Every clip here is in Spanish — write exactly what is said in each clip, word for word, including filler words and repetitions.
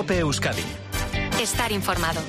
COPE Euskadi. Estar informado.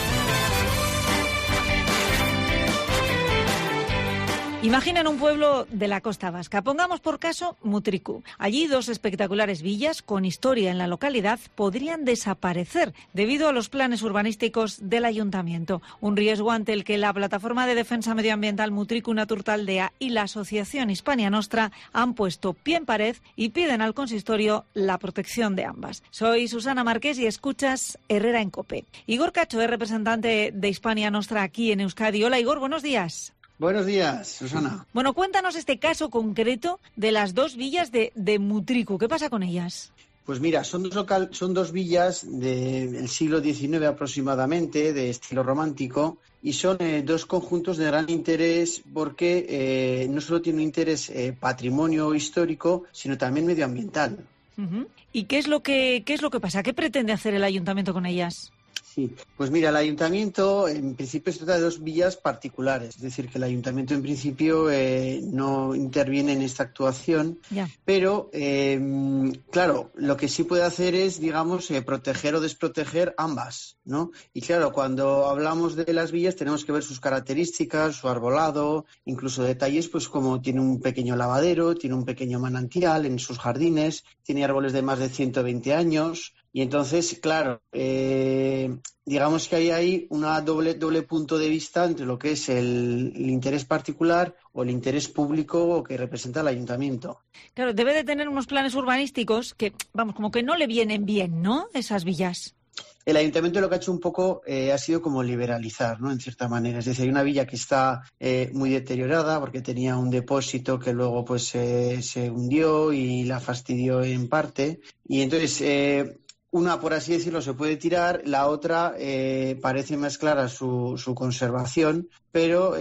Imaginen un pueblo de la costa vasca. Pongamos por caso Mutriku. Allí dos espectaculares villas con historia en la localidad podrían desaparecer debido a los planes urbanísticos del ayuntamiento. Un riesgo ante el que la Plataforma de Defensa Medioambiental Mutriku Naturtaldea y la Asociación Hispania Nostra han puesto pie en pared y piden al consistorio la protección de ambas. Soy Susana Márquez y escuchas Herrera en COPE. Igor Cacho es representante de Hispania Nostra aquí en Euskadi. Hola Igor, buenos días. Buenos días, Susana. Bueno, cuéntanos este caso concreto de las dos villas de, de Mutriku. ¿Qué pasa con ellas? Pues mira, son dos, local, son dos villas del siglo diecinueve aproximadamente, de estilo romántico, y son eh, dos conjuntos de gran interés porque eh, no solo tienen un interés eh, patrimonio histórico, sino también medioambiental. Uh-huh. ¿Y qué es lo que, qué es lo que pasa? ¿Qué pretende hacer el ayuntamiento con ellas? Sí, pues mira, el ayuntamiento en principio se trata de dos villas particulares, es decir, que el ayuntamiento en principio eh, no interviene en esta actuación, ya. pero eh, claro, lo que sí puede hacer es, digamos, eh, proteger o desproteger ambas, ¿no? Y claro, cuando hablamos de las villas tenemos que ver sus características, su arbolado, incluso detalles, pues como tiene un pequeño lavadero, tiene un pequeño manantial en sus jardines, tiene árboles de más de ciento veinte años. Y entonces, claro, eh, digamos que hay ahí una doble doble punto de vista entre lo que es el, el interés particular o el interés público que representa el ayuntamiento. Claro, debe de tener unos planes urbanísticos que, vamos, como que no le vienen bien, ¿no?, esas villas. El ayuntamiento lo que ha hecho un poco eh, ha sido como liberalizar, ¿no?, en cierta manera. Es decir, hay una villa que está eh, muy deteriorada porque tenía un depósito que luego pues eh, se hundió y la fastidió en parte. Y entonces... Eh, Una, por así decirlo, se puede tirar, la otra eh, parece más clara su, su conservación, pero,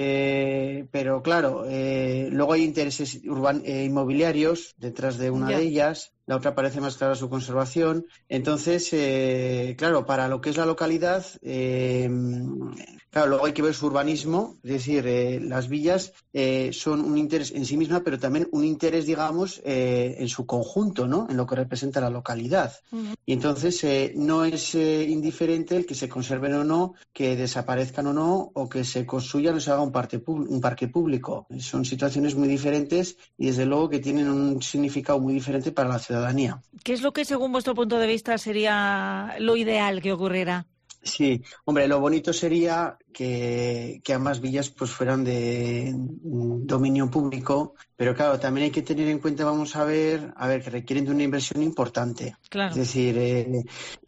eh, pero claro, eh, luego hay intereses urban, eh, inmobiliarios detrás de una ya. de ellas, la otra parece más clara su conservación. Entonces, eh, claro, para lo que es la localidad, eh, claro, luego hay que ver su urbanismo, es decir, eh, las villas eh, son un interés en sí misma, pero también un interés, digamos, eh, en su conjunto, ¿no?, en lo que representa la localidad. Uh-huh. Y entonces eh, no es eh, indiferente el que se conserven o no, que desaparezcan o no, o que se construyan o se haga un, parte, un parque público. Son situaciones muy diferentes y desde luego que tienen un significado muy diferente para la ciudadanía. ¿Qué es lo que según vuestro punto de vista sería lo ideal que ocurriera? Sí, hombre, lo bonito sería que, que ambas villas pues fueran de dominio público, pero claro, también hay que tener en cuenta, vamos a ver, a ver, que requieren de una inversión importante. Claro. Es decir, eh,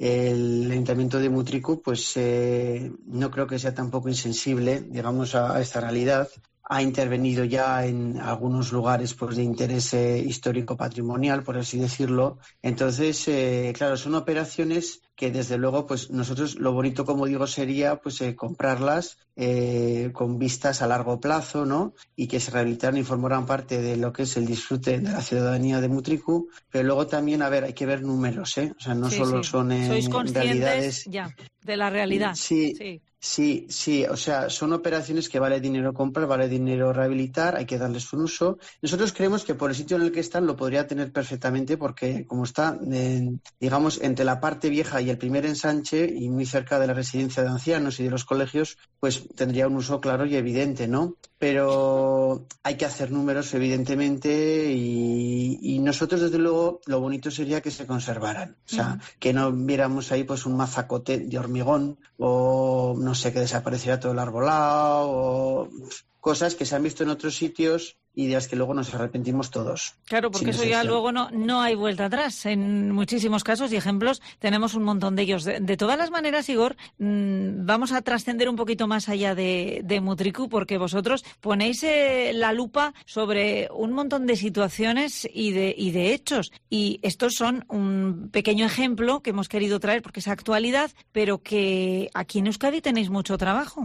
el Ayuntamiento de Mutriku, pues eh, no creo que sea tampoco insensible, digamos, a, a esta realidad. Ha intervenido ya en algunos lugares pues de interés eh, histórico-patrimonial, por así decirlo. Entonces, eh, claro, son operaciones que desde luego, pues nosotros lo bonito, como digo, sería pues eh, comprarlas eh, con vistas a largo plazo, ¿no? Y que se rehabilitaran y formaran parte de lo que es el disfrute de la ciudadanía de Mutriku. Pero luego también, a ver, hay que ver números, ¿eh? O sea, no sí, solo sí. son eh, ¿Sois conscientes realidades ya de la realidad? Sí. sí. Sí, sí, o sea, son operaciones que vale dinero comprar, vale dinero rehabilitar, hay que darles un uso. Nosotros creemos que por el sitio en el que están lo podría tener perfectamente porque como está, eh, digamos, entre la parte vieja y el primer ensanche y muy cerca de la residencia de ancianos y de los colegios, pues tendría un uso claro y evidente, ¿no? Pero hay que hacer números, evidentemente, y, y nosotros, desde luego, lo bonito sería que se conservaran. O sea, uh-huh. que no viéramos ahí pues un mazacote de hormigón o no sé, que desapareciera todo el arbolado o cosas que se han visto en otros sitios y de las que luego nos arrepentimos todos. Claro, porque eso ya luego no, no hay vuelta atrás. En muchísimos casos y ejemplos tenemos un montón de ellos. De, de todas las maneras, Igor, mmm, vamos a trascender un poquito más allá de, de Mutriku, porque vosotros ponéis eh, la lupa sobre un montón de situaciones y de, y de hechos. Y estos son un pequeño ejemplo que hemos querido traer porque es actualidad, pero que aquí en Euskadi tenéis mucho trabajo.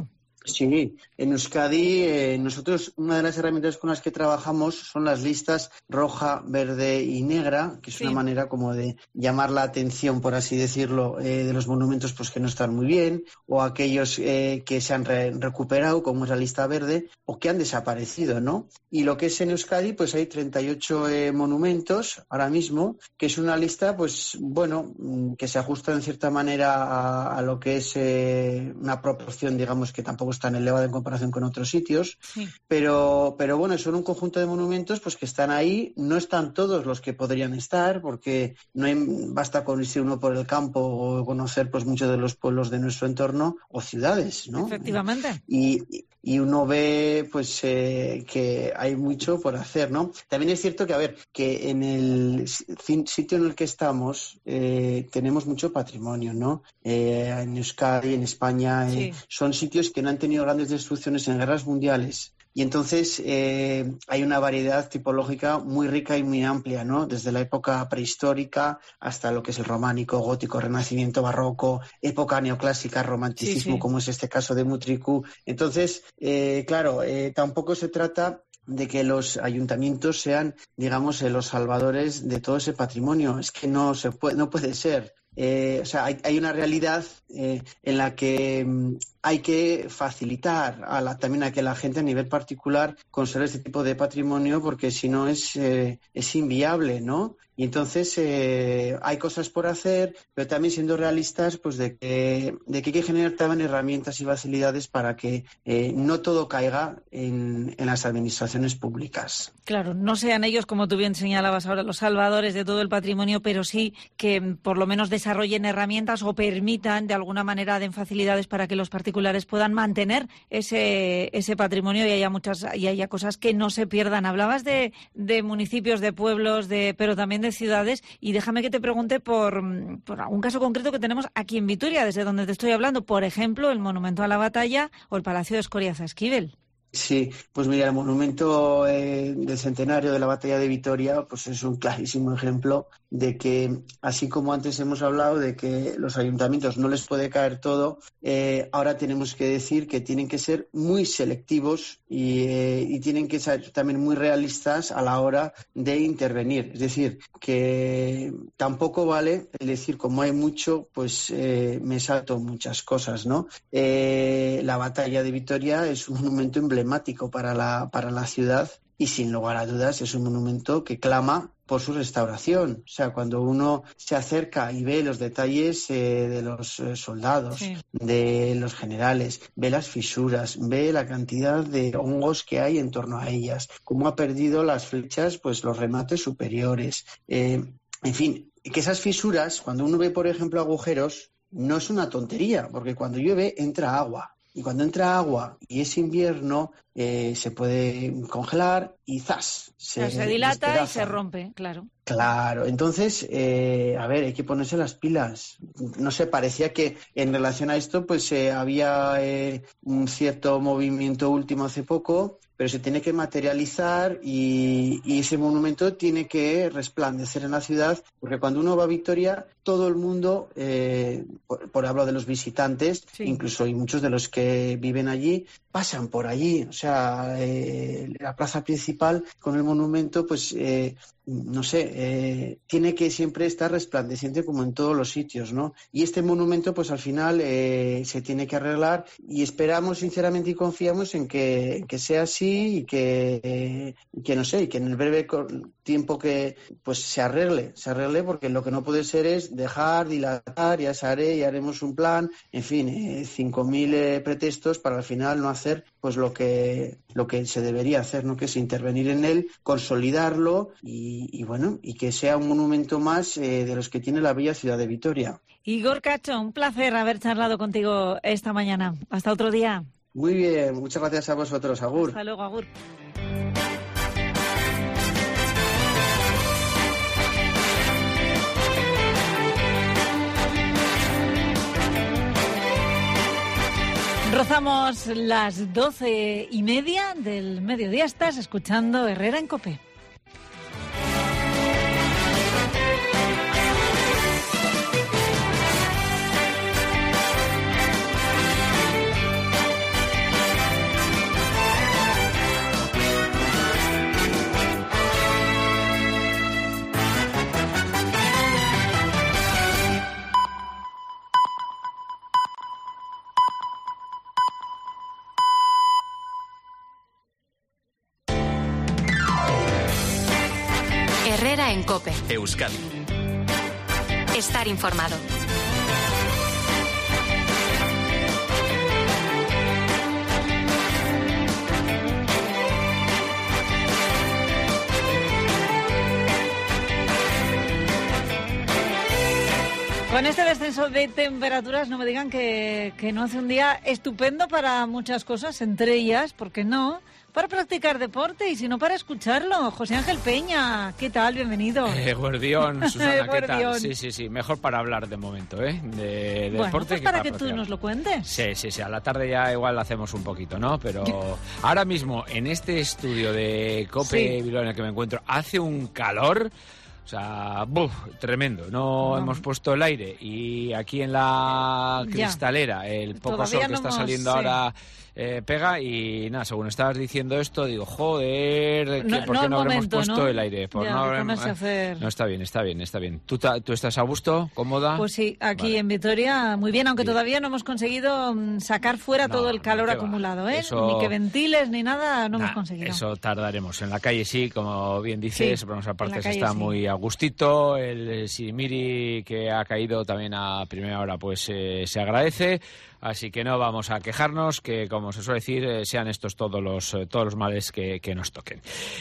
Sí, en Euskadi eh, nosotros una de las herramientas con las que trabajamos son las listas roja, verde y negra, que es sí. una manera como de llamar la atención, por así decirlo, eh, de los monumentos pues que no están muy bien, o aquellos eh, que se han re- recuperado, como es la lista verde, o que han desaparecido, ¿no? Y lo que es en Euskadi, pues hay treinta y ocho eh, monumentos ahora mismo, que es una lista, pues bueno, que se ajusta en cierta manera a, a lo que es eh, una proporción, digamos, que tampoco es tan elevada en comparación con otros sitios, sí. pero, pero bueno, son un conjunto de monumentos pues que están ahí, no están todos los que podrían estar, porque no hay, basta con irse uno por el campo o conocer pues muchos de los pueblos de nuestro entorno o ciudades, ¿no? Efectivamente. Y, y uno ve pues eh, que hay mucho por hacer, ¿no? También es cierto que, a ver, que en el sitio en el que estamos eh, tenemos mucho patrimonio, ¿no? Eh, en Euskadi, en España, eh, sí. son sitios que no han tenido grandes destrucciones en guerras mundiales. Y entonces eh, hay una variedad tipológica muy rica y muy amplia, ¿no? Desde la época prehistórica hasta lo que es el románico, gótico, renacimiento, barroco, época neoclásica, romanticismo, sí, sí. como es este caso de Mutriku. Entonces, eh, claro, eh, tampoco se trata de que los ayuntamientos sean, digamos, eh, los salvadores de todo ese patrimonio. Es que no se puede, no puede ser. Eh, o sea, hay, hay una realidad eh, en la que mm, hay que facilitar a la, también a que la gente a nivel particular conserve este tipo de patrimonio, porque si no es, eh, es inviable, ¿no? Y entonces eh, hay cosas por hacer, pero también siendo realistas, pues de que, de que hay que generar también herramientas y facilidades para que eh, no todo caiga en, en las administraciones públicas. Claro, no sean ellos, como tú bien señalabas ahora, los salvadores de todo el patrimonio, pero sí que por lo menos desarrollen herramientas o permitan, de alguna manera, den facilidades para que los particulares puedan mantener ese ese patrimonio y haya muchas y haya cosas que no se pierdan. Hablabas de, de municipios, de pueblos, de pero también de ciudades, y déjame que te pregunte por, por algún caso concreto que tenemos aquí en Vitoria, desde donde te estoy hablando, por ejemplo, el Monumento a la Batalla o el Palacio de Escoriaza-Esquivel. Sí, pues mira, el monumento eh, del centenario de la Batalla de Vitoria pues es un clarísimo ejemplo de que, así como antes hemos hablado de que los ayuntamientos no les puede caer todo, eh, ahora tenemos que decir que tienen que ser muy selectivos y, eh, y tienen que ser también muy realistas a la hora de intervenir. Es decir, que tampoco vale el decir, como hay mucho, pues eh, me salto muchas cosas, ¿no? Eh, la Batalla de Vitoria es un monumento emblemático para la, para la ciudad y sin lugar a dudas es un monumento que clama por su restauración. O sea, cuando uno se acerca y ve los detalles eh, de los eh, soldados, sí. de los generales, ve las fisuras, ve la cantidad de hongos que hay en torno a ellas, cómo ha perdido las flechas, pues los remates superiores. Eh, en fin, que esas fisuras, cuando uno ve, por ejemplo, agujeros, no es una tontería, porque cuando llueve entra agua. Y cuando entra agua y es invierno, eh, se puede congelar y ¡zas! Se, se dilata despedaza. Y se rompe, claro. Claro, entonces, eh, a ver, hay que ponerse las pilas. No sé, parecía que en relación a esto pues eh, había eh, un cierto movimiento último hace poco, pero se tiene que materializar y, y ese monumento tiene que resplandecer en la ciudad, porque cuando uno va a Vitoria, todo el mundo, eh, por, por hablo de los visitantes, sí. incluso y muchos de los que viven allí, pasan por allí. O sea, eh, la plaza principal con el monumento, pues... Eh, no sé, eh, tiene que siempre estar resplandeciente como en todos los sitios, ¿no? Y este monumento, pues al final eh, se tiene que arreglar y esperamos sinceramente y confiamos en que, en que sea así y que, eh, que, no sé, y que en el breve tiempo que pues se arregle, se arregle porque lo que no puede ser es dejar, dilatar, ya se haré, ya haremos un plan, en fin, eh, cinco mil eh, pretextos para al final no hacer pues lo que, lo que se debería hacer, ¿no? Que es intervenir en él, consolidarlo y Y, y bueno, y que sea un monumento más eh, de los que tiene la bella ciudad de Vitoria. Igor Cacho, un placer haber charlado contigo esta mañana. Hasta otro día. Muy bien, muchas gracias a vosotros, agur. Hasta luego, agur. Rozamos las doce y media del mediodía. Estás escuchando Herrera en COPE. Herrera en COPE. Euskadi. Estar informado. Con este descenso de temperaturas, no me digan que, que no hace un día estupendo para muchas cosas, entre ellas, ¿por qué no?, para practicar deporte y si no para escucharlo. José Ángel Peña, ¿qué tal? Bienvenido. Eh, Guardión, Susana, ¿qué tal? Guardión. Sí, sí, sí, mejor para hablar de momento, ¿eh? De, de Bueno, deporte pues que para para que tú practicar. nos lo cuentes. Sí, sí, sí, a la tarde ya igual hacemos un poquito, ¿no? Pero ahora mismo, en este estudio de COPE Sí. Bilbao en el que me encuentro, hace un calor... O sea, ¡buf! Tremendo. No, No. hemos puesto el aire y aquí en la Ya. cristalera el poco Todavía sol que no está hemos- saliendo sí. ahora eh, pega y nada, según estabas diciendo esto, digo, joder, ¿qué- No- ¿por no qué el no habremos momento, puesto ¿no? el aire? Por Ya, no de habrem- ponerse a hacer- No, está bien, está bien, está bien. ¿Tú, ta- tú estás a gusto, cómoda? Pues sí, aquí Vale. en Vitoria muy bien, aunque Bien. todavía no hemos conseguido mm, sacar fuera No, todo el no, calor qué va. acumulado, ¿eh? Eso- Ni que ventiles ni nada, no Nah, hemos conseguido. Eso tardaremos. En la calle sí, como bien dices, Sí, por nuestra en parte la se calle está sí. muy a gustito. El Sirimiri que ha caído también a primera hora pues eh, se agradece. Así que no vamos a quejarnos, que como se suele decir, eh, sean estos todos los eh, todos los males que, que nos toquen.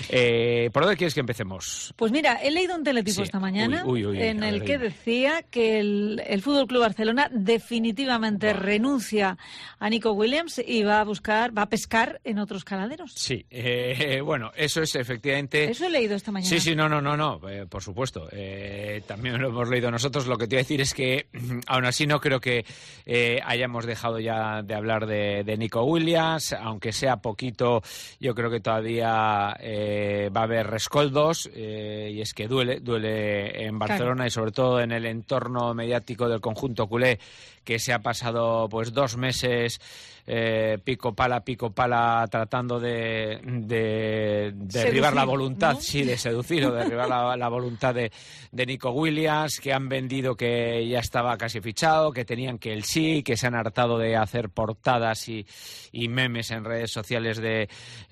Eh, ¿Por dónde quieres que empecemos? Pues mira, he leído un teletipo Sí. esta mañana Uy, uy, uy, en a el ver, que dime. decía que el, el F C Barcelona definitivamente Buah. renuncia a Nico Williams y va a buscar, va a pescar en otros caladeros. Sí, eh, bueno, eso es efectivamente... Eso he leído esta mañana. Sí, sí, no, no, no, no, eh, por supuesto. Eh, también lo hemos leído nosotros. Lo que te iba a decir es que, aún así, no creo que eh, hayamos dejado ya de hablar de, de Nico Williams, aunque sea poquito. Yo creo que todavía eh, va a haber rescoldos, eh, y es que duele, duele en Barcelona, Claro. y sobre todo en el entorno mediático del conjunto culé, que se ha pasado pues dos meses eh, pico pala, pico pala, tratando de, de, de derribar la Seducir, voluntad, ¿no? sí, de seducir o derribar la, la voluntad de, de Nico Williams, que han vendido que ya estaba casi fichado, que tenían que el sí, que se han hartado de hacer portadas y, y memes en redes sociales de,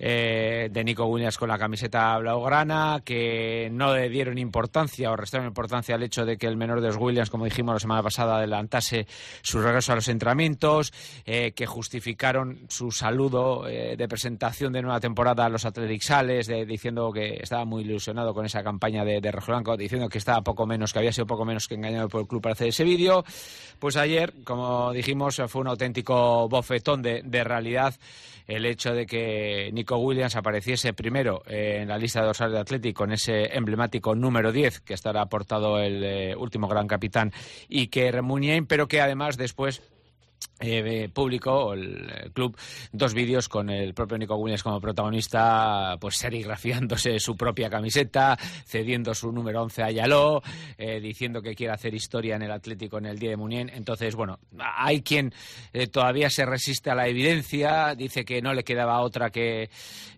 eh, de Nico Williams con la camiseta blaugrana, que no le dieron importancia o restaron importancia al hecho de que el menor de los Williams, como dijimos la semana pasada, adelantase su regreso a los entrenamientos, eh, que justificaron su saludo eh, de presentación de nueva temporada a los Athletic Sales, de, diciendo que estaba muy ilusionado con esa campaña de, de Rojiblanco, diciendo que estaba poco menos, que había sido poco menos que engañado por el club para hacer ese vídeo. Pues ayer, como dijimos, fue un auténtico bofetón de, de realidad el hecho de que Nico Williams apareciese primero eh, en la lista de dorsal de Athletic con ese emblemático número diez que estará aportado el eh, último gran capitán Iker Muniain, pero que además después Eh, publicó el, el club dos vídeos con el propio Nico Williams como protagonista, pues serigrafiándose su propia camiseta, cediendo su número once a Yaló, eh, diciendo que quiere hacer historia en el Atlético en el día de Muniain. Entonces, bueno, hay quien eh, todavía se resiste a la evidencia, dice que no le quedaba otra que,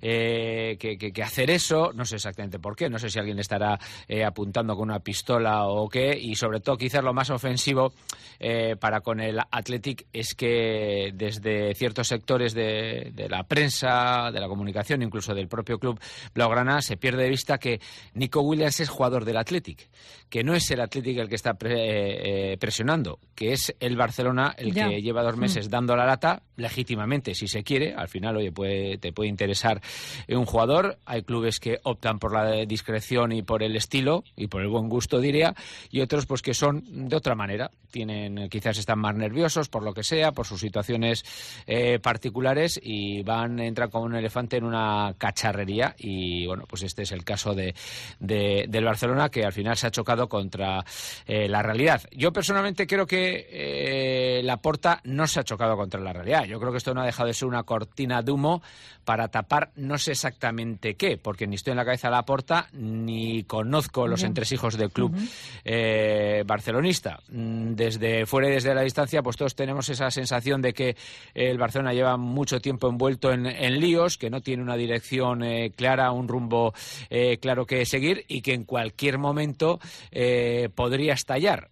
eh, que, que, que hacer eso. No sé exactamente por qué, no sé si alguien le estará eh, apuntando con una pistola o qué, y sobre todo quizás lo más ofensivo eh, para con el Athletic es que desde ciertos sectores de, de la prensa, de la comunicación, incluso del propio club blaugrana, se pierde de vista que Nico Williams es jugador del Athletic, que no es el Athletic el que está pre, eh, presionando, que es el Barcelona el Ya. que lleva dos meses dando la lata, legítimamente, si se quiere. Al final, oye, puede, te puede interesar un jugador. Hay clubes que optan por la discreción y por el estilo y por el buen gusto, diría, y otros pues que son de otra manera. Tienen, quizás están más nerviosos por lo que sea, por sus situaciones eh, particulares, y van a entrar como un elefante en una cacharrería. Y bueno, pues este es el caso de, de del Barcelona, que al final se ha chocado contra eh, la realidad. Yo personalmente creo que eh, Laporta no se ha chocado contra la realidad. Yo creo que esto no ha dejado de ser una cortina de humo para tapar no sé exactamente qué, porque ni estoy en la cabeza de Laporta ni conozco los Bien. entresijos del club Ujú. eh, barcelonista. Desde fuera y desde la distancia, pues todos tenemos esa sensación de que el Barcelona lleva mucho tiempo envuelto en, en líos, que no tiene una dirección eh, clara, un rumbo eh, claro que seguir y que en cualquier momento eh, podría estallar.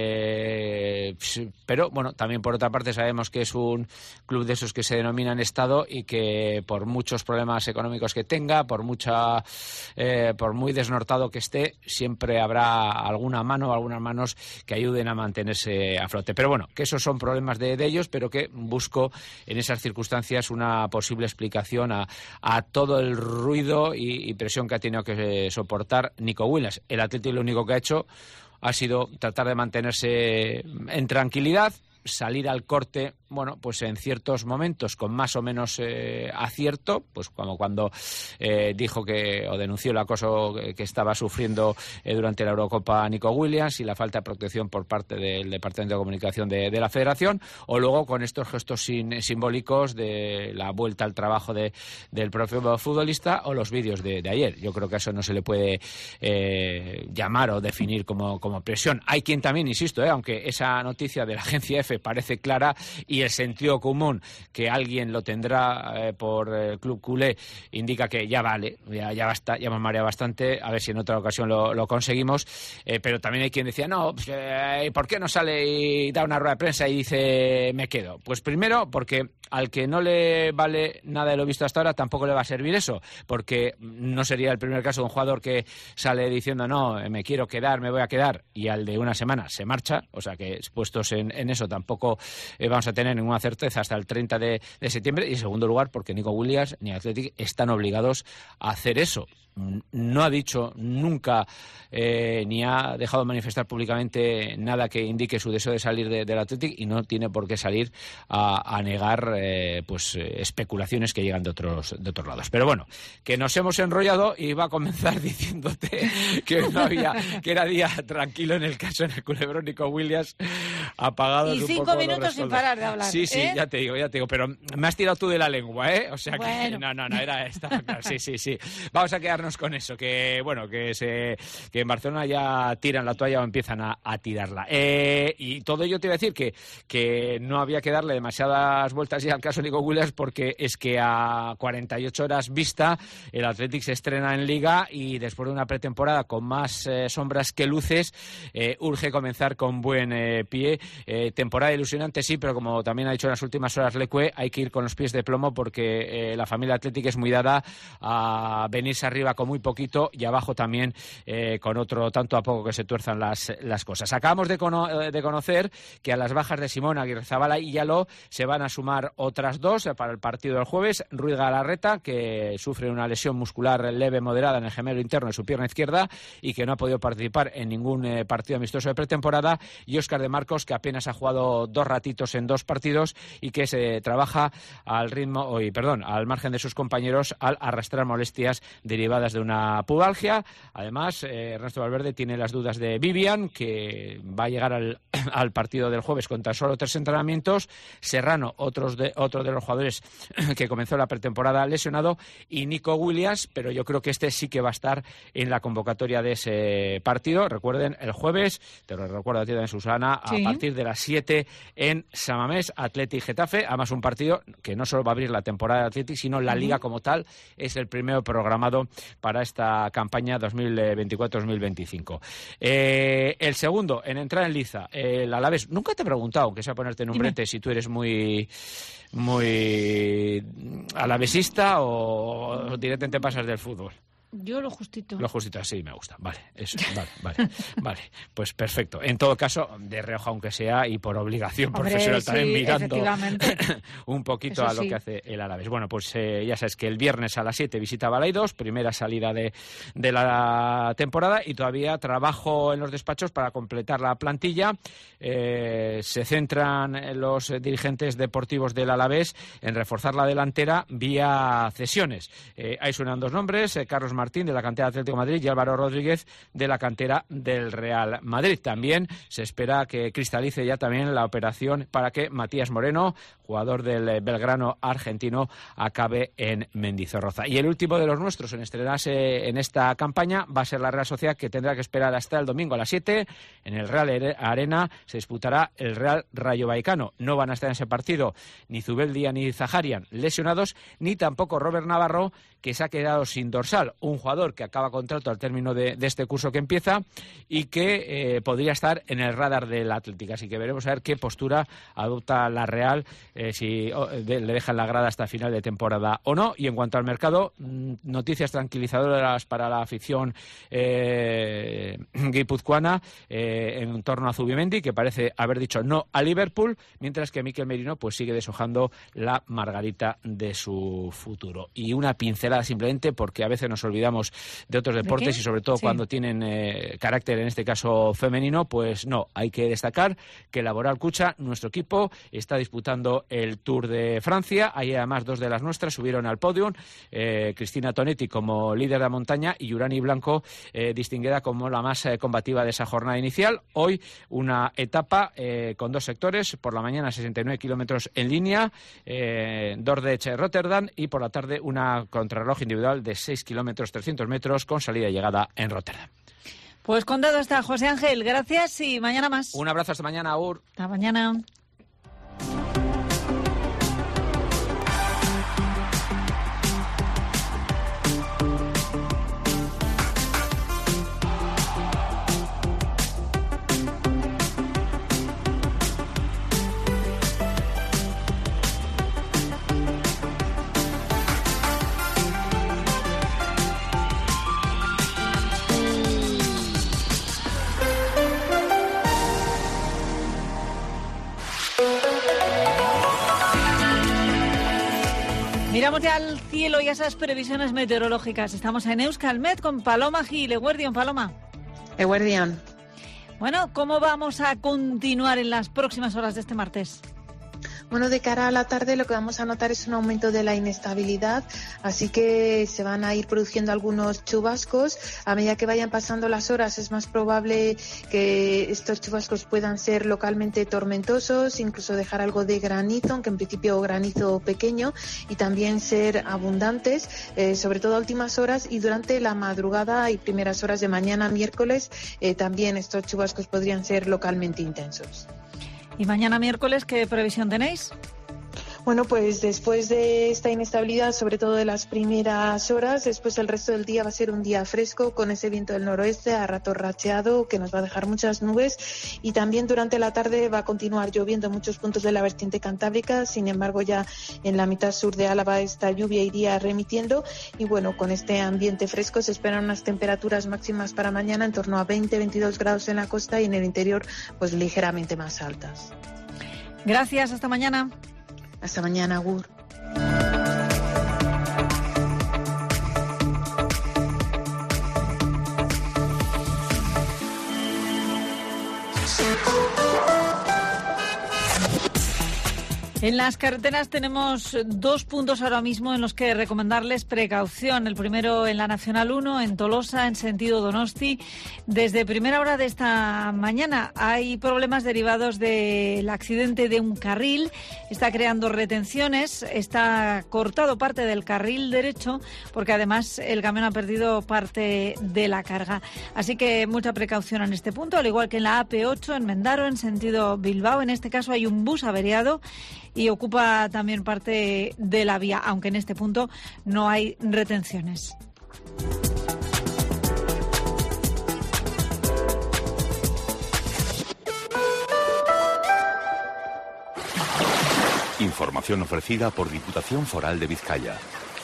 Eh, pero, bueno, también por otra parte sabemos que es un club de esos que se denominan Estado y que por muchos problemas económicos que tenga, por mucha, eh, por muy desnortado que esté, siempre habrá alguna mano o algunas manos que ayuden a mantenerse a flote. Pero bueno, que esos son problemas de, de ellos, pero que busco en esas circunstancias una posible explicación a, a todo el ruido y, y presión que ha tenido que soportar Nico Williams. El Atlético lo único que ha hecho ha sido tratar de mantenerse en tranquilidad, salir al corte, bueno, pues en ciertos momentos con más o menos eh, acierto, pues como cuando eh, dijo que o denunció el acoso que, que estaba sufriendo eh, durante la Eurocopa Nico Williams y la falta de protección por parte del Departamento de Comunicación de, de la Federación, o luego con estos gestos sin, simbólicos de la vuelta al trabajo de, del propio futbolista o los vídeos de, de ayer. Yo creo que a eso no se le puede eh, llamar o definir como, como presión. Hay quien también, insisto, eh, aunque esa noticia de la agencia F parece clara y el sentido común que alguien lo tendrá eh, por el club culé indica que ya vale, ya, ya basta, ya hemos mareado bastante, a ver si en otra ocasión lo, lo conseguimos, eh, pero también hay quien decía, no, pues, eh, ¿por qué no sale y da una rueda de prensa y dice me quedo? Pues primero porque al que no le vale nada de lo visto hasta ahora tampoco le va a servir eso, porque no sería el primer caso de un jugador que sale diciendo no, me quiero quedar, me voy a quedar, y al de una semana se marcha, o sea que puestos en, en eso tampoco eh, vamos a tener ninguna certeza hasta el treinta de, de septiembre, y en segundo lugar porque Nico Williams ni Athletic están obligados a hacer eso. No ha dicho nunca eh, ni ha dejado manifestar públicamente nada que indique su deseo de salir de, del Athletic, y no tiene por qué salir a, a negar eh, pues eh, especulaciones que llegan de otros de otros lados. Pero bueno, que nos hemos enrollado y va a comenzar diciéndote que no había, que era día tranquilo en el caso en el culebrón Nico Williams, apagados y un cinco poco minutos sin parar de hablar. Sí, sí, ¿eh? ya te digo, ya te digo, pero me has tirado tú de la lengua, ¿eh? O sea que bueno. no, no, no, era esta. Sí, sí, sí. Vamos a quedarnos con eso, que bueno, que se que en Barcelona ya tiran la toalla o empiezan a, a tirarla. Eh, y todo ello te iba a decir que, que no había que darle demasiadas vueltas ya al caso Nico Williams, porque es que a cuarenta y ocho horas vista el Athletic se estrena en Liga y después de una pretemporada con más eh, sombras que luces, eh, urge comenzar con buen eh, pie. Eh, temporada ilusionante, sí, pero como también ha dicho en las últimas horas Lecue, hay que ir con los pies de plomo porque eh, la familia Athletic es muy dada a venirse arriba con muy poquito y abajo también eh, con otro tanto a poco que se tuerzan las, las cosas. Acabamos de, cono de conocer que a las bajas de Simón, Aguirrezabala y Yaló se van a sumar otras dos para el partido del jueves. Ruiz Galarreta, que sufre una lesión muscular leve moderada en el gemelo interno de su pierna izquierda y que no ha podido participar en ningún eh, partido amistoso de pretemporada, y Óscar de Marcos, que apenas ha jugado dos ratitos en dos partidos y que se trabaja al ritmo, hoy, perdón, al margen de sus compañeros al arrastrar molestias derivadas de una pubalgia. Además, eh, Ernesto Valverde tiene las dudas de Vivian, que va a llegar al, al partido del jueves con tan solo tres entrenamientos. Serrano, otros de, otro de los jugadores que comenzó la pretemporada lesionado, y Nico Williams, pero yo creo que este sí que va a estar en la convocatoria de ese partido. Recuerden, el jueves, te lo recuerdo a ti también, Susana, sí, a partir de las siete en San Mamés, Athletic Getafe. Además, un partido que no solo va a abrir la temporada de Athletic, sino la Liga como tal. Es el primero programado para esta campaña dos mil veinticuatro dos mil veinticinco. Eh, el segundo en entrar en liza, el Alavés. Nunca te he preguntado, aunque sea ponerte en un brete, si tú eres muy muy alavesista o directamente pasas del fútbol. Yo lo justito. Lo justito, sí, me gusta. Vale, eso, vale, vale, vale. Pues perfecto. En todo caso, de reojo aunque sea y por obligación Hombre, profesional sí, también mirando un poquito eso a lo sí. que hace el Alavés. Bueno, pues eh, ya sabes que el viernes a las siete visita Balaidos, primera salida de, de la temporada, y todavía trabajo en los despachos para completar la plantilla. Eh, se centran los dirigentes deportivos del Alavés en reforzar la delantera vía cesiones. Eh, ahí suenan dos nombres, eh, Carlos Martínez Martín, de la cantera Atlético de Madrid, y Álvaro Rodríguez, de la cantera del Real Madrid. También se espera que cristalice ya también la operación para que Matías Moreno, jugador del Belgrano argentino, acabe en Mendizorroza. Y el último de los nuestros en estrenarse en esta campaña va a ser la Real Sociedad, que tendrá que esperar hasta el domingo a las siete. En el Real Arena se disputará el Real Rayo Vallecano. No van a estar en ese partido ni Zubeldia ni Zaharian, lesionados, ni tampoco Robert Navarro, que se ha quedado sin dorsal, un jugador que acaba contrato al término de, de este curso que empieza y que eh, podría estar en el radar del Atlético. Así que veremos a ver qué postura adopta la Real, eh, si oh, de, le dejan la grada hasta final de temporada o no. Y en cuanto al mercado, noticias tranquilizadoras para la afición eh, guipuzcoana eh, en torno a Zubimendi, que parece haber dicho no a Liverpool, mientras que Mikel Merino pues sigue deshojando la margarita de su futuro. Y una pincelada simplemente, porque a veces nos olvidamos de otros deportes, ¿De y sobre todo sí. cuando tienen eh, carácter, en este caso femenino, pues no, hay que destacar que Laboral Cucha, nuestro equipo, está disputando el Tour de Francia. Ahí además dos de las nuestras subieron al podium, eh, Cristina Tonetti como líder de la montaña y Urani Blanco eh, distinguida como la más eh, combativa de esa jornada inicial. Hoy una etapa eh, con dos sectores, por la mañana sesenta y nueve kilómetros en línea, eh, Dordrecht-Rotterdam, y por la tarde una contrarreloj individual de seis kilómetros trescientos metros con salida y llegada en Rotterdam. Pues contado está, José Ángel. Gracias y mañana más. Un abrazo, hasta mañana, Aur. Hasta mañana. Miramos ya al cielo y a esas previsiones meteorológicas. Estamos en Euskalmet con Paloma Gil. Eguerdion, Paloma. Eguerdion. Bueno, ¿cómo vamos a continuar en las próximas horas de este martes? Bueno, de cara a la tarde lo que vamos a notar es un aumento de la inestabilidad, así que se van a ir produciendo algunos chubascos. A medida que vayan pasando las horas es más probable que estos chubascos puedan ser localmente tormentosos, incluso dejar algo de granizo, aunque en principio granizo pequeño, y también ser abundantes, eh, sobre todo a últimas horas y durante la madrugada y primeras horas de mañana miércoles. Eh, también estos chubascos podrían ser localmente intensos. ¿Y mañana miércoles qué previsión tenéis? Bueno, pues después de esta inestabilidad, sobre todo de las primeras horas, después el resto del día va a ser un día fresco con ese viento del noroeste a rato racheado que nos va a dejar muchas nubes, y también durante la tarde va a continuar lloviendo en muchos puntos de la vertiente cantábrica. Sin embargo, ya en la mitad sur de Álava esta lluvia iría remitiendo, y bueno, con este ambiente fresco se esperan unas temperaturas máximas para mañana en torno a veinte a veintidós grados en la costa y en el interior pues ligeramente más altas. Gracias, hasta mañana. Hasta mañana, Agur. En las carreteras tenemos dos puntos ahora mismo en los que recomendarles precaución. El primero en la Nacional uno, en Tolosa, en sentido Donosti. Desde primera hora de esta mañana hay problemas derivados del accidente de un carril. Está creando retenciones, está cortado parte del carril derecho porque además el camión ha perdido parte de la carga. Así que mucha precaución en este punto, al igual que en la A P ocho, en Mendaro, en sentido Bilbao. En este caso hay un bus averiado y ocupa también parte de la vía, aunque en este punto no hay retenciones. Información ofrecida por Diputación Foral de Vizcaya.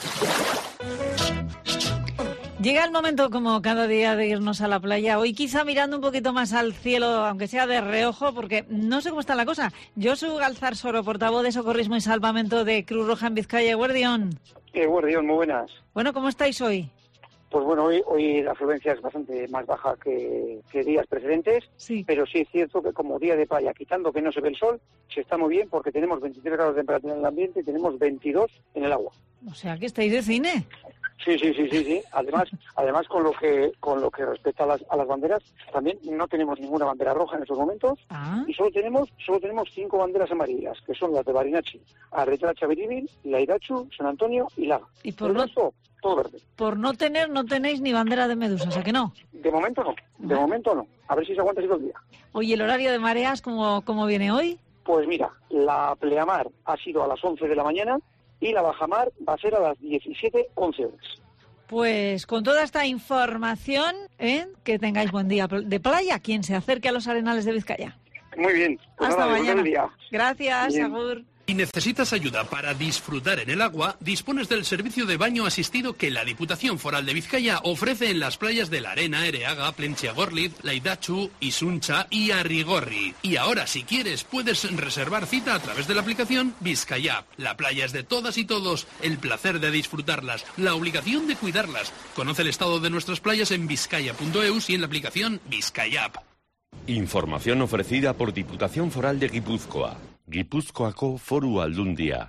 Llega el momento, como cada día, de irnos a la playa. Hoy quizá mirando un poquito más al cielo, aunque sea de reojo, porque no sé cómo está la cosa. Josu Galzarsoro, portavoz de Socorrismo y Salvamento de Cruz Roja en Vizcaya. Eguerdion. Eguerdion, muy buenas. Bueno, ¿cómo estáis hoy? Pues bueno, hoy, hoy la afluencia es bastante más baja que, que días precedentes, sí. Pero sí es cierto que como día de playa, quitando que no se ve el sol, se está muy bien porque tenemos veintitrés grados de temperatura en el ambiente y tenemos veintidós en el agua. O sea, que estáis de cine. Sí, sí, sí, sí, sí. Además, además con lo que con lo que respecta a las, a las banderas, también no tenemos ninguna bandera roja en estos momentos Ah. y solo tenemos solo tenemos cinco banderas amarillas, que son las de Barinachi, Arretala Chaviribil, Lairachu, San Antonio y Laga. Y por El no, resto, todo verde. por no tener, no tenéis ni bandera de Medusa, o sea que no. De momento no, de Ah. momento no. A ver si se aguanta así todo el día. Oye, ¿el horario de mareas cómo, cómo viene hoy? Pues mira, la pleamar ha sido a las once de la mañana y la bajamar va a ser a las diecisiete once horas. Pues con toda esta información, ¿eh? Que tengáis buen día de playa, quien se acerque a los arenales de Vizcaya. Muy bien. Pues Hasta nada, mañana. día. Gracias, Bien. Agur. Si necesitas ayuda para disfrutar en el agua, dispones del servicio de baño asistido que la Diputación Foral de Vizcaya ofrece en las playas de La Arena, Ereaga, Plentzia-Gorliz, Laidatxu, Isuncha y Arrigorri. Y ahora, si quieres, puedes reservar cita a través de la aplicación Vizcaya. La playa es de todas y todos, el placer de disfrutarlas, la obligación de cuidarlas. Conoce el estado de nuestras playas en vizcaya punto eus y en la aplicación Vizcaya. Información ofrecida por Diputación Foral de Guipúzcoa. Gipuzkoako Foru Aldundia.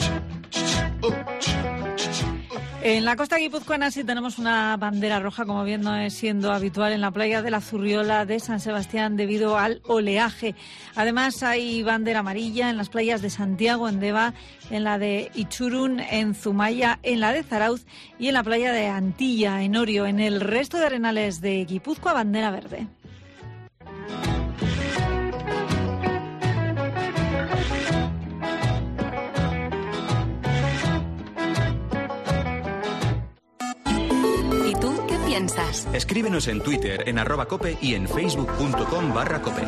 En la costa guipuzcoana sí tenemos una bandera roja, como viene siendo habitual en la playa de la Zurriola de San Sebastián debido al oleaje. Además hay bandera amarilla en las playas de Santiago, en Deva, en la de Ichurún, en Zumaya, en la de Zarauz y en la playa de Antilla, en Orio. En el resto de arenales de Guipúzcoa, bandera verde. Piensas. Escríbenos en Twitter, en arroba cope y en facebook punto com barra cope.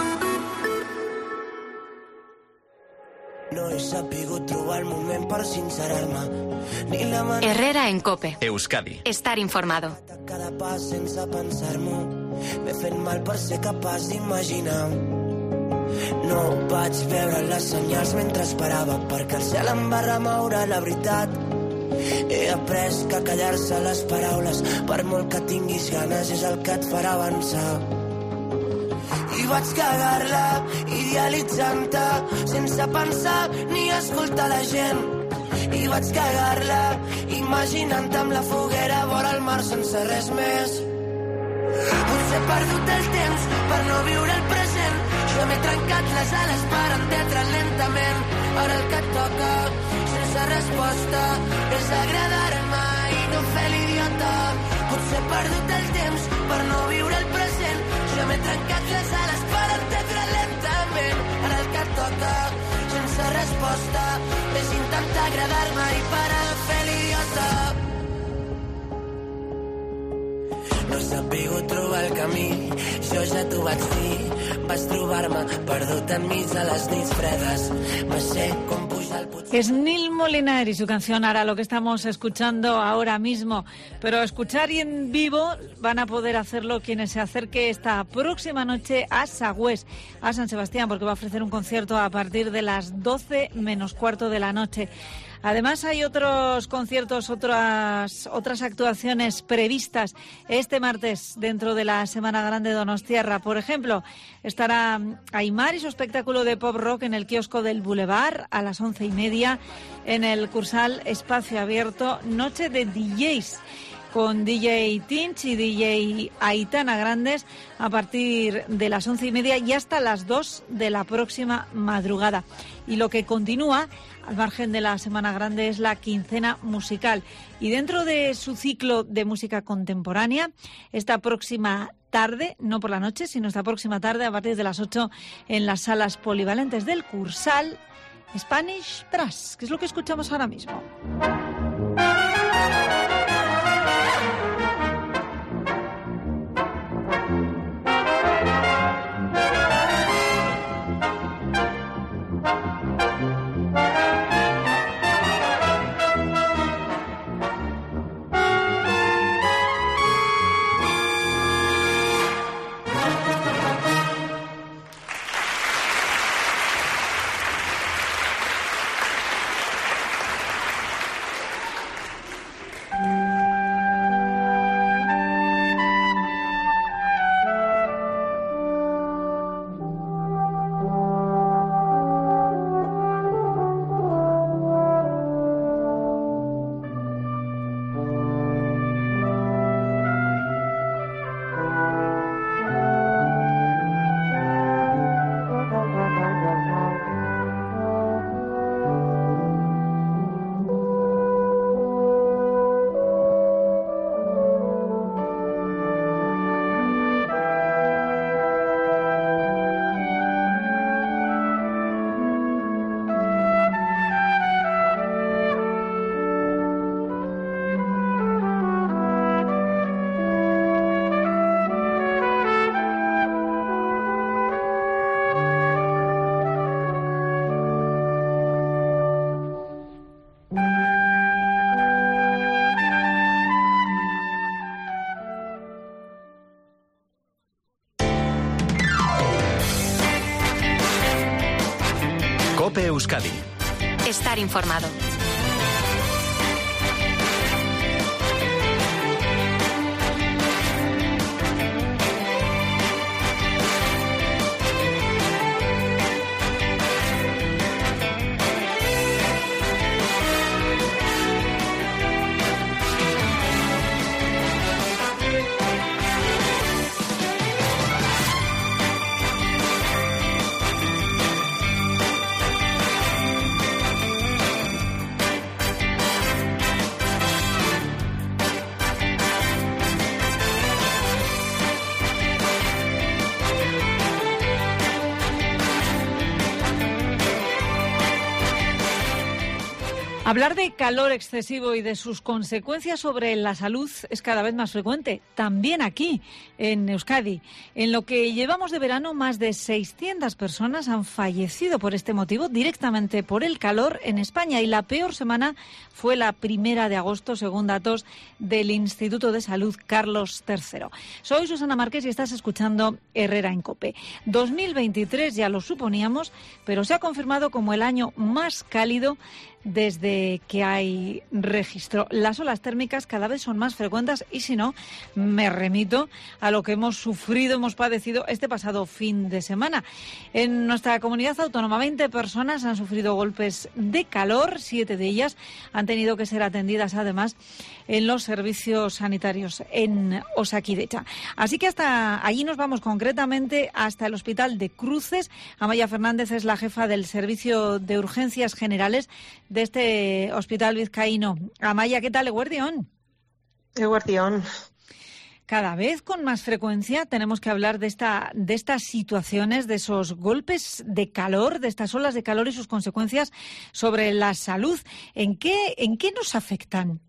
No he sapigut trobar el moment per sincerar-me ni la manera... Herrera en Cope. Euskadi. Estar informado. Cada pas sense pensar-m'ho m'he fet mal per ser capaç d'imaginar. No vaig veure les senyals mentre esperava perquè el cel em va remoure la veritat. He après que callar-se les paraules, per molt que tinguis ganes, és el que et farà avançar. I vaig cagar-la, idealitzant-te, sense pensar ni escoltar la gent. I vaig cagar-la, imaginant-te amb la foguera vora el mar sense res més. Potser he perdut el temps per no viure el present. Jo m'he trencat les ales per entendre lentament. Ara el que et toca, sense resposta, és agradar-me i no fer l'idiota. Potser he perdut el temps per no viure el present. Jo m'he trencat les ales per entendre lentament. Ara el que et toca, sense resposta, és intentar agradar-me i parar de fer l'idiota. No he sabut trobar el camí, jo ja t'ho vaig dir. Vas trobar-me perdut enmig de les nits fredes. Va ser com pujar al puig... Es Nil Moliner y su canción Ara, lo que estamos escuchando ahora mismo. Pero escuchar y en vivo van a poder hacerlo quienes se acerque esta próxima noche a Sagüés, a San Sebastián, porque va a ofrecer un concierto a partir de las doce menos cuarto de la noche. Además hay otros conciertos, otras otras actuaciones previstas este martes dentro de la Semana Grande Donostiarra. Por ejemplo, estará Aymar y su espectáculo de pop rock en el kiosco del Boulevard a las once y media, en el Cursal Espacio Abierto, noche de D Js. Con D J Tinch y D J Aitana Grandes a partir de las once y media y hasta las dos de la próxima madrugada. Y lo que continúa, al margen de la Semana Grande, es la quincena musical. Y dentro de su ciclo de música contemporánea, esta próxima tarde, no por la noche, sino esta próxima tarde, a partir de las ocho, en las salas polivalentes del Cursal, Spanish Brass, que es lo que escuchamos ahora mismo. COPE Euskadi. Estar informado. Hablar de calor excesivo y de sus consecuencias sobre la salud es cada vez más frecuente, también aquí, en Euskadi. En lo que llevamos de verano, más de seiscientas personas han fallecido por este motivo, directamente por el calor en España. Y la peor semana fue la primera de agosto, según datos del Instituto de Salud Carlos tercero. Soy Susana Márquez y estás escuchando Herrera en COPE. dos mil veintitrés ya lo suponíamos, pero se ha confirmado como el año más cálido desde que hay registro. Las olas térmicas cada vez son más frecuentes y, si no, me remito a lo que hemos sufrido, hemos padecido este pasado fin de semana. En nuestra comunidad autónoma, veinte personas han sufrido golpes de calor, siete de ellas han tenido que ser atendidas, además, en los servicios sanitarios en Osakidecha. Así que hasta allí nos vamos, concretamente hasta el Hospital de Cruces. Amaya Fernández es la jefa del Servicio de Urgencias Generales de este hospital vizcaíno. Amaya, ¿qué tal, Eguerdión? Eguerdión. Cada vez con más frecuencia tenemos que hablar de esta, de estas situaciones, de esos golpes de calor, de estas olas de calor y sus consecuencias sobre la salud. ¿En qué, en qué nos afectan?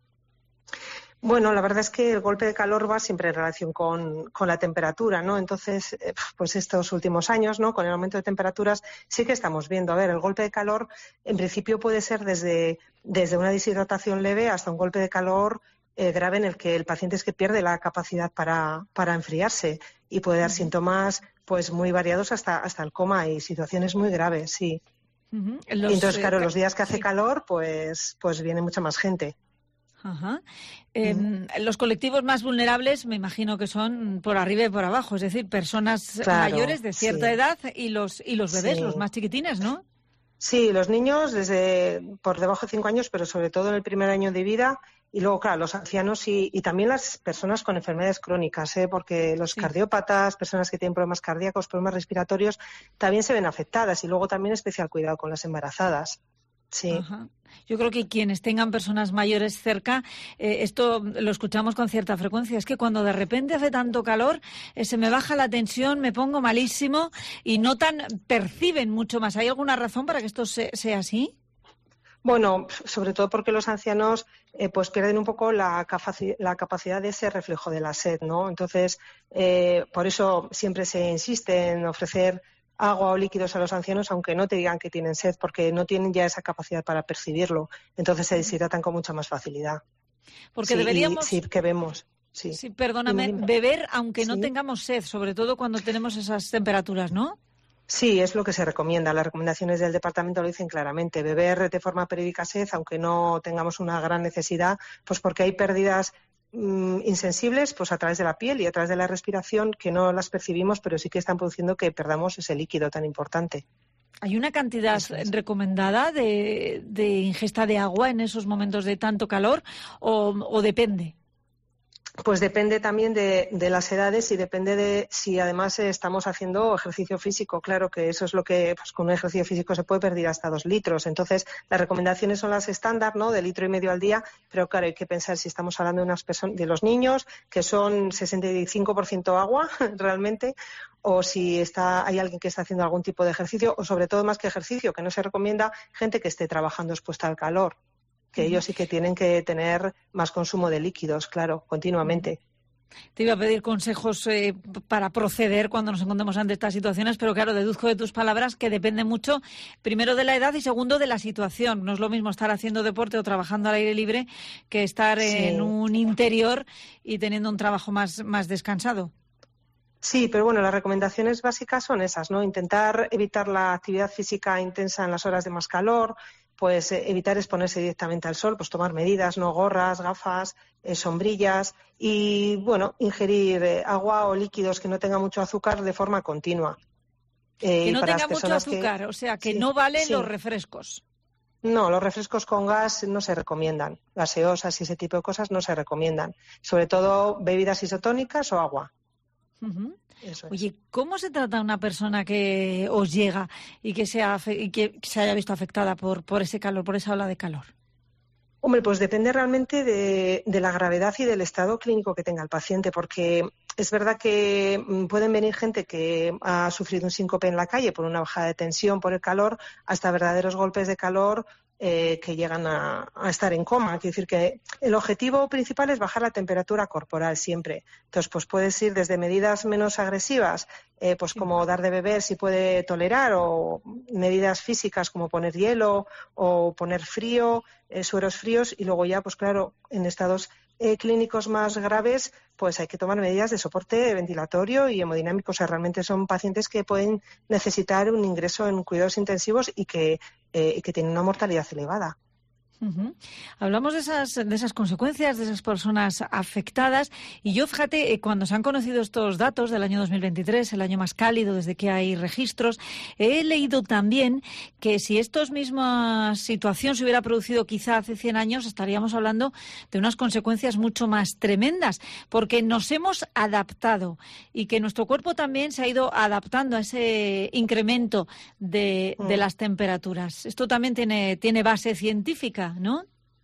Bueno, la verdad es que el golpe de calor va siempre en relación con, con la temperatura, ¿no? Entonces, pues estos últimos años, ¿no? Con el aumento de temperaturas sí que estamos viendo. A ver, el golpe de calor en principio puede ser desde, desde una deshidratación leve hasta un golpe de calor eh, grave en el que el paciente es que pierde la capacidad para, para enfriarse y puede dar uh-huh. síntomas pues muy variados hasta, hasta el coma y situaciones muy graves, sí. Uh-huh. Los, y entonces, claro, eh, los días que hace sí. calor, pues, pues viene mucha más gente. Ajá. Eh, mm. Los colectivos más vulnerables me imagino que son por arriba y por abajo, es decir, personas claro, mayores de cierta sí. edad y los y los bebés, sí. los más chiquitines, ¿no? Sí, los niños desde por debajo de cinco años, pero sobre todo en el primer año de vida, y luego, claro, los ancianos y, y también las personas con enfermedades crónicas, ¿eh? Porque los sí. cardiópatas, personas que tienen problemas cardíacos, problemas respiratorios, también se ven afectadas, y luego también especial cuidado con las embarazadas. Sí. Ajá. Yo creo que quienes tengan personas mayores cerca, eh, esto lo escuchamos con cierta frecuencia, es que cuando de repente hace tanto calor, eh, se me baja la tensión, me pongo malísimo y notan, perciben mucho más. ¿Hay alguna razón para que esto se, sea así? Bueno, sobre todo porque los ancianos eh, pues pierden un poco la, capaci- la capacidad de ese reflejo de la sed, ¿no? Entonces, eh, por eso siempre se insiste en ofrecer agua o líquidos a los ancianos, aunque no te digan que tienen sed, porque no tienen ya esa capacidad para percibirlo. Entonces se deshidratan con mucha más facilidad. Porque sí, deberíamos... Sí, que vemos. Sí, sí perdóname, dime, dime. beber aunque sí. no tengamos sed, sobre todo cuando tenemos esas temperaturas, ¿no? Sí, es lo que se recomienda. Las recomendaciones del departamento lo dicen claramente. Beber de forma periódica sed, aunque no tengamos una gran necesidad, pues porque hay pérdidas insensibles pues a través de la piel y a través de la respiración que no las percibimos, pero sí que están produciendo que perdamos ese líquido tan importante. ¿Hay una cantidad es. recomendada de, de ingesta de agua en esos momentos de tanto calor o, o depende? Pues depende también de, de las edades y depende de si además estamos haciendo ejercicio físico. Claro que eso es lo que, pues con un ejercicio físico se puede perder hasta dos litros. Entonces, las recomendaciones son las estándar, ¿no? De litro y medio al día, pero claro, hay que pensar si estamos hablando de unas personas, de los niños, que son sesenta y cinco por ciento agua realmente, o si está, hay alguien que está haciendo algún tipo de ejercicio, o sobre todo más que ejercicio, que no se recomienda gente que esté trabajando expuesta al calor. Que ellos sí que tienen que tener más consumo de líquidos, claro, continuamente. Te iba a pedir consejos eh, para proceder cuando nos encontremos ante estas situaciones, pero claro, deduzco de tus palabras que depende mucho, primero de la edad y segundo de la situación. No es lo mismo estar haciendo deporte o trabajando al aire libre que estar sí. en un interior y teniendo un trabajo más, más descansado. Sí, pero bueno, las recomendaciones básicas son esas, ¿no? Intentar evitar la actividad física intensa en las horas de más calor, pues eh, evitar exponerse directamente al sol, pues tomar medidas, no gorras, gafas, eh, sombrillas y, bueno, ingerir eh, agua o líquidos que no tengan mucho azúcar de forma continua. Eh, que no tenga mucho azúcar, que, o sea, que sí, no valen sí. los refrescos. No, los refrescos con gas no se recomiendan. Gaseosas y ese tipo de cosas no se recomiendan. Sobre todo bebidas isotónicas o agua. Uh-huh. Eso es. Oye, ¿cómo se trata a una persona que os llega y que, sea, y que se haya visto afectada por, por ese calor, por esa ola de calor? Hombre, pues depende realmente de, de la gravedad y del estado clínico que tenga el paciente, porque es verdad que pueden venir gente que ha sufrido un síncope en la calle por una bajada de tensión, por el calor, hasta verdaderos golpes de calor eh, que llegan a, a estar en coma. Quiero decir que el objetivo principal es bajar la temperatura corporal siempre. Entonces, pues puedes ir desde medidas menos agresivas, eh, pues sí. como dar de beber si puede tolerar, o medidas físicas como poner hielo o poner frío, eh, sueros fríos, y luego ya, pues claro, en estados eh, clínicos más graves, pues hay que tomar medidas de soporte ventilatorio y hemodinámico. O sea, realmente son pacientes que pueden necesitar un ingreso en cuidados intensivos y que, eh, y que tienen una mortalidad elevada. Uh-huh. Hablamos de esas, de esas consecuencias, de esas personas afectadas, y yo, fíjate, cuando se han conocido estos datos del año dos mil veintitrés, el año más cálido desde que hay registros, he leído también que si esta misma situación se hubiera producido quizá hace cien años, estaríamos hablando de unas consecuencias mucho más tremendas, porque nos hemos adaptado y que nuestro cuerpo también se ha ido adaptando a ese incremento de, de las temperaturas. Esto también tiene, tiene base científica, ¿no?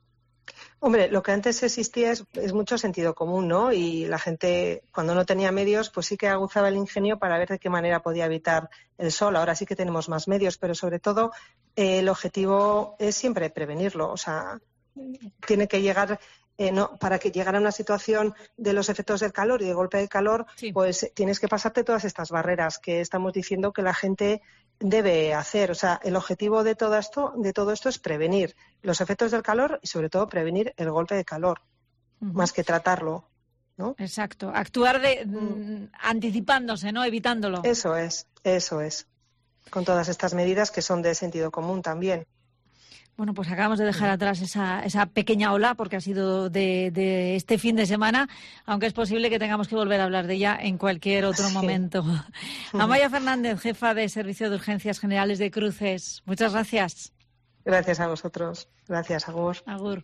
Hombre, lo que antes existía es, es mucho sentido común, ¿no? Y la gente, cuando no tenía medios, pues sí que aguzaba el ingenio para ver de qué manera podía evitar el sol. Ahora sí que tenemos más medios, pero sobre todo eh, el objetivo es siempre prevenirlo. O sea, tiene que llegar... Eh, no, para que llegara a una situación de los efectos del calor y de golpe de calor, sí. pues tienes que pasarte todas estas barreras que estamos diciendo que la gente debe hacer. O sea, el objetivo de todo esto, de todo esto es prevenir los efectos del calor y sobre todo prevenir el golpe de calor, uh-huh. más que tratarlo, ¿no? Exacto, actuar de mm, anticipándose, ¿no? Evitándolo. Eso es, eso es. Con todas estas medidas que son de sentido común también. Bueno, pues acabamos de dejar atrás esa, esa pequeña ola, porque ha sido de, de este fin de semana, aunque es posible que tengamos que volver a hablar de ella en cualquier otro sí. momento. Amaya Fernández, jefa de Servicio de Urgencias Generales de Cruces. Muchas gracias. Gracias a vosotros. Gracias, Agur. Agur.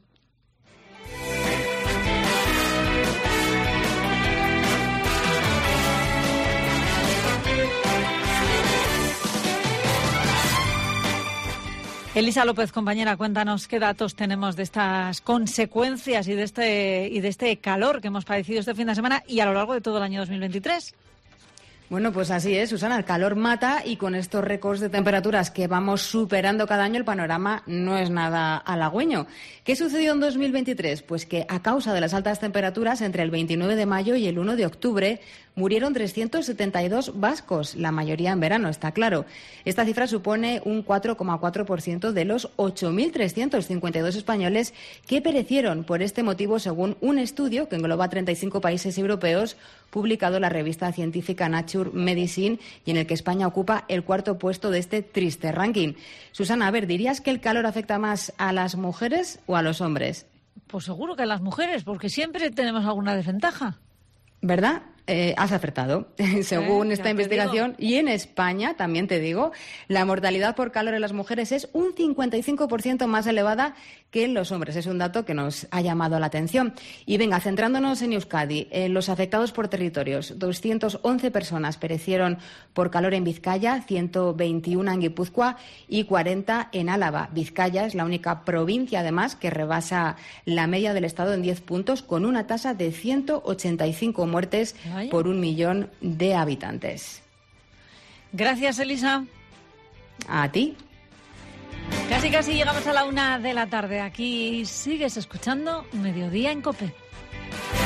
Elisa López, compañera, cuéntanos qué datos tenemos de estas consecuencias y de este y de este calor que hemos padecido este fin de semana y a lo largo de todo el año dos mil veintitrés. Bueno, pues así es, Susana, el calor mata y con estos récords de temperaturas que vamos superando cada año el panorama no es nada halagüeño. ¿Qué sucedió en dos mil veintitrés? Pues que a causa de las altas temperaturas entre el veintinueve de mayo y el uno de octubre murieron trescientos setenta y dos vascos, la mayoría en verano, está claro. Esta cifra supone un cuatro coma cuatro por ciento de los ocho mil trescientos cincuenta y dos españoles que perecieron por este motivo, según un estudio que engloba treinta y cinco países europeos, publicado en la revista científica Nature Medicine, y en el que España ocupa el cuarto puesto de este triste ranking. Susana, a ver, ¿dirías que el calor afecta más a las mujeres o a los hombres? Pues seguro que a las mujeres, porque siempre tenemos alguna desventaja. ¿Verdad? Eh, has acertado, según eh, esta investigación. Y en España, también te digo, la mortalidad por calor en las mujeres es un cincuenta y cinco por ciento más elevada que en los hombres. Es un dato que nos ha llamado la atención. Y venga, centrándonos en Euskadi, en los afectados por territorios, doscientas once personas perecieron por calor en Vizcaya, ciento veintiuno en Guipúzcoa y cuarenta en Álava. Vizcaya es la única provincia, además, que rebasa la media del Estado en diez puntos, con una tasa de ciento ochenta y cinco muertes por un millón de habitantes. Gracias, Elisa. A ti. Casi casi llegamos a la una de la tarde. Aquí sigues escuchando Mediodía en COPE.